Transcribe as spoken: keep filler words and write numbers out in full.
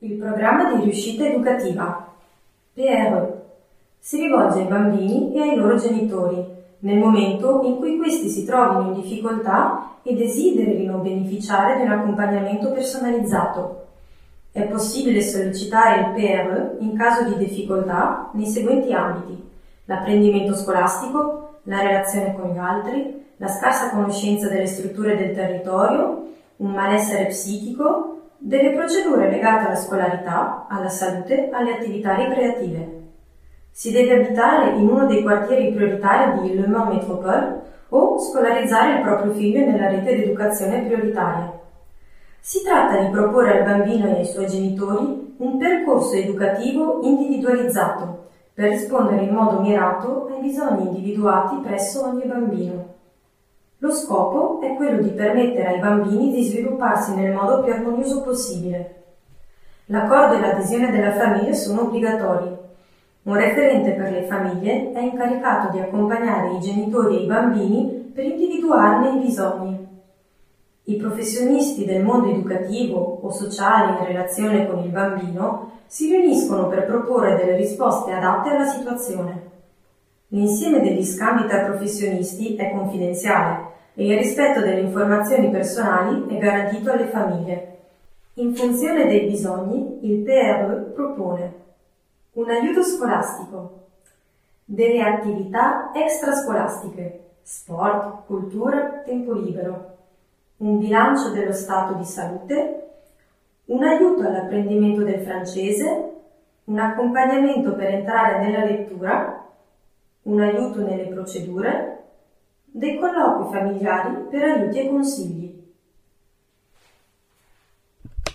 Il programma di riuscita educativa, P R E, si rivolge ai bambini e ai loro genitori nel momento in cui questi si trovino in difficoltà e desiderino beneficiare di un accompagnamento personalizzato. È possibile sollecitare il P R E in caso di difficoltà nei seguenti ambiti: l'apprendimento scolastico, la relazione con gli altri, la scarsa conoscenza delle strutture del territorio, un malessere psichico, delle procedure legate alla scolarità, alla salute, alle attività ricreative. Si deve abitare in uno dei quartieri prioritari di Le Mans Métropole o scolarizzare il proprio figlio nella rete di educazione prioritaria. Si tratta di proporre al bambino e ai suoi genitori un percorso educativo individualizzato per rispondere in modo mirato ai bisogni individuati presso ogni bambino. Lo scopo è quello di permettere ai bambini di svilupparsi nel modo più armonioso possibile. L'accordo e l'adesione della famiglia sono obbligatori. Un referente per le famiglie è incaricato di accompagnare i genitori e i bambini per individuarne i bisogni. I professionisti del mondo educativo o sociale in relazione con il bambino si riuniscono per proporre delle risposte adatte alla situazione. L'insieme degli scambi tra professionisti è confidenziale e il rispetto delle informazioni personali è garantito alle famiglie. In funzione dei bisogni, il P R E propone un aiuto scolastico, delle attività extrascolastiche, sport, cultura, tempo libero, un bilancio dello stato di salute, un aiuto all'apprendimento del francese, un accompagnamento per entrare nella lettura, un aiuto nelle procedure, dei colloqui familiari per aiuti e consigli.